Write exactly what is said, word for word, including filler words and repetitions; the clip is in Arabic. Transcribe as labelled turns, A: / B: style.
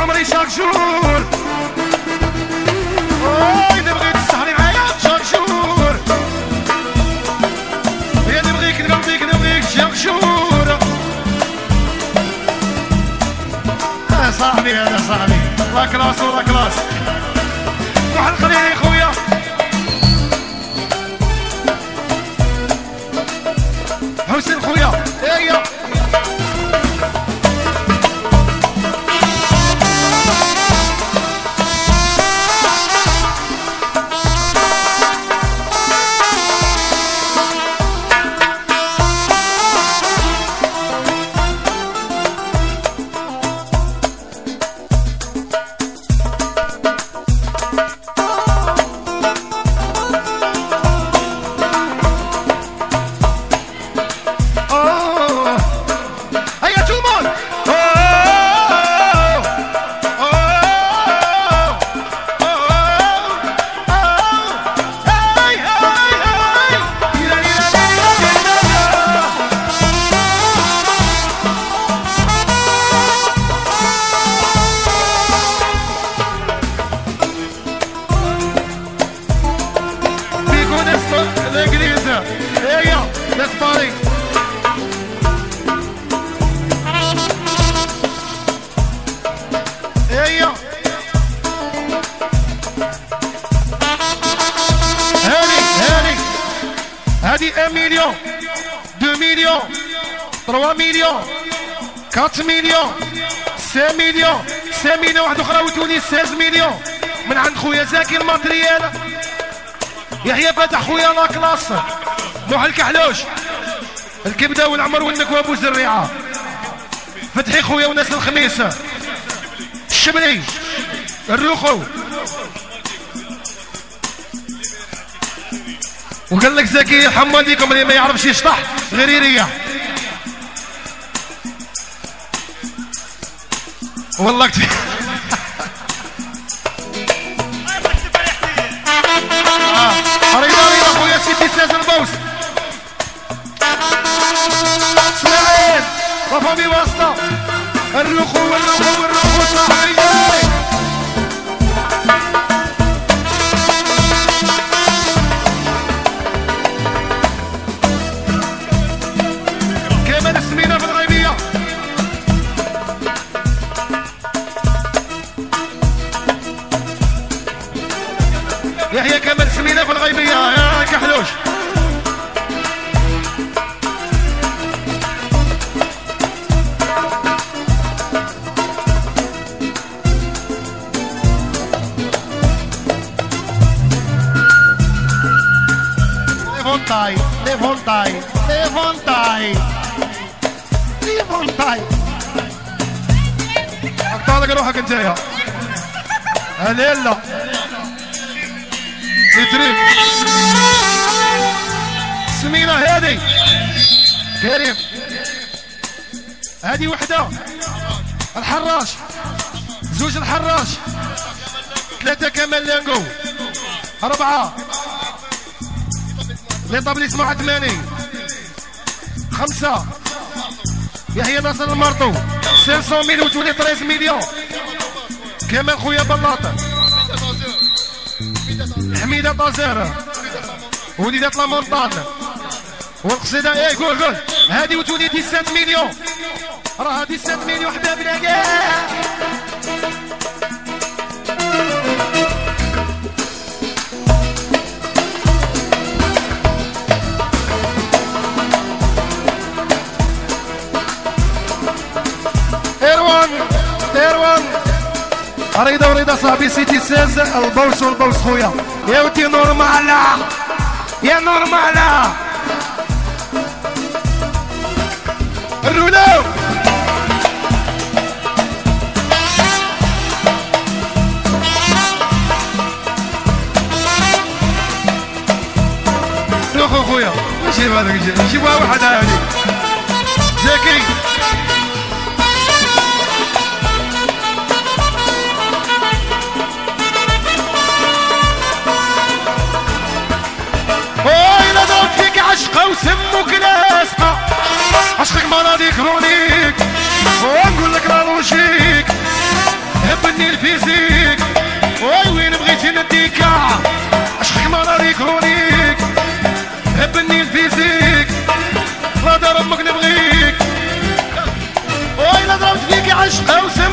A: عمري شاك جور اوي نبغي تسهري معايا شاك جور يا نبغيك نقلبيك نبغيك شاك جور اه صاحبي هذا صاحبي لا كلاس ولا كلاس روح القليل خويا حسين خويا ايا مليون deux مليون trois مليون quatre مليون cinq مليون cinq مليون واحد اخرى وتولي seize مليون من عند خويا زاكي الماتريال يحيى فتح خويا لا كلاس نوح الكحلوش الكبده والعمر والنكوه ابو زريعه فتحي خويا وناس الخميس الشبلي الروخو وقال لك زكي حماديكم اللي ما يعرفش يشطح غير يريح والله كتير ريضا ريضا خويا سيدي ساز البوس اسماعيل وفامي واسطة الروخو والروخو والروخو صاحبي سمينة في الغيبية يحيى كمال سمينة في الغيبية يا كحلوش ليفونتاي ليفونتاي ليفونتاي ليفونتاي اقطع لك روحك انت يا هليلا يتريك سمينة هادي كريم هادي وحدة الحراش زوج الحراش ثلاثة كمال لانجو أربعة ليطابليسمون عثماني خمسة يحيى ناصر المرطو خمسمية ميل وتولي ثلاثة مليون كمال خويا بلاطة حميدة طازير وليدة لامونطان والقصيدة ايه قول قول هادي وتولي سبعة عشر مليون راه هادي سبعة مليون حبابنا كاع ريضة وريضة صاحبي سيتي ساز البوس والبوس خويا يا ودي نورمالا يا نورمالا الرولو روحو خويا نجيب هذاك نجيبها واحد هذيك زكي عشقة وسموك لاسقة عشقك مرضي كرونيك ونقول لك رانوشيك هبني الفيزيك وي وين بغيتي نديكا عشقك ما راني كرونيك هبني الفيزيك لا دار امك نبغيك وي لا ضربت فيك عشق او سم